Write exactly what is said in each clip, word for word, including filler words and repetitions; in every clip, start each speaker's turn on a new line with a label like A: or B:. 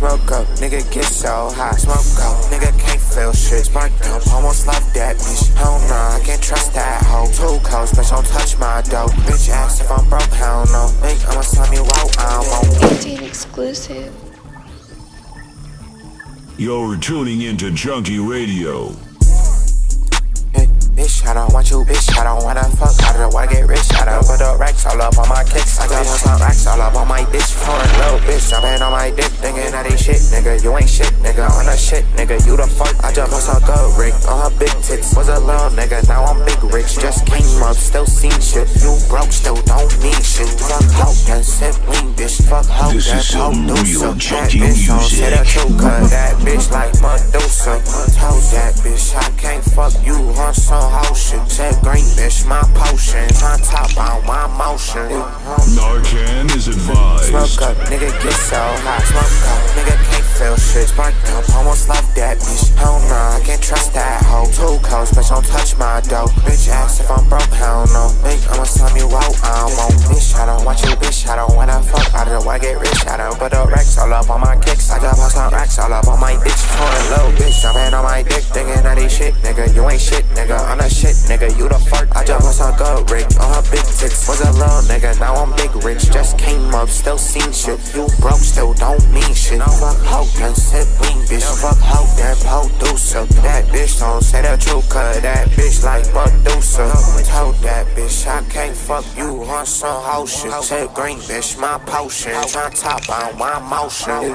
A: Smoke up, nigga get so high. Smoke up, nigga can't feel shit. Spark up, almost love that bitch. Hell nah, I can't trust that hoe. Too close, bitch, don't touch my dough. Bitch ask if I'm broke, hell no. Think I'ma tell me wow, I won't.
B: eighteen exclusive.
C: You're tuning into Junkie Radio.
A: Bitch, I don't want you, bitch, I don't wanna fuck, I don't wanna get rich, I don't put the racks all up on my kicks, I got some racks all up on my bitch, foreign little bitch, I'm in on my dick, thinking that ain't shit, nigga, you ain't shit, nigga, on the shit, nigga, you the fuck, I just bust a good rig, on her big tits, was a little nigga, now I'm big rich, just came up, still seen shit, you broke, still don't need shit, fuck hoe, and sip lean, bitch, fuck hoe, that hoe, do some, that bitch don't say the truth, cause that bitch like Medusa, told that bitch, I can't fuck you on some whole shit. Said green, bitch, my potion. On top on my motion.
C: Narcan is advised.
A: Smoke up, nigga get so high. Smoke up, nigga can't feel shit. Spark up, almost love that bitch. Hell nah, I can't trust that hoe. Too close, bitch, don't touch my dough. Bitch ask if I'm broke, hell no. Think I'ma tell me wow, I won't. Bitch, I don't want you, bitch, I don't wanna fuck. I don't wanna get rich, I don't put the racks all up on my kicks. I got some racks all up on my bitch. For a little bitch, I'm in on my dick, thinking that ain't shit, nigga. You ain't shit, nigga. On the shit, nigga, you the fuck. I just bust a good rig on her big tits. Was a little nigga, now I'm big rich. Just came up, still seen shit. You broke, still don't mean shit. Fuck hoe, and sip lean, bitch. Fuck hoe, that hoe do so. That bitch don't say the truth, cause that bitch like Medusa. Told that bitch I can't fuck you on some hoe shit. Said green, bitch, my potion. On top on my motion.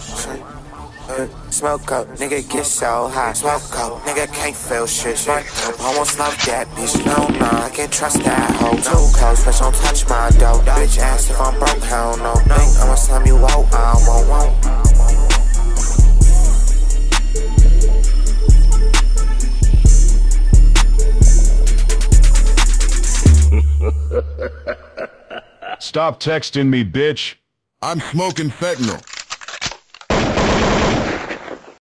A: Smoke up, nigga get so high. Smoke up, nigga can't feel shit. Smoke up, almost love that bitch. No, nah, I can't trust that hoe. Too close, bitch, don't touch my dough. Bitch ask if I'm broke, hell no. Think I'ma slam you out, I won't,
C: won't. Stop texting me, bitch.
D: I'm smoking fentanyl.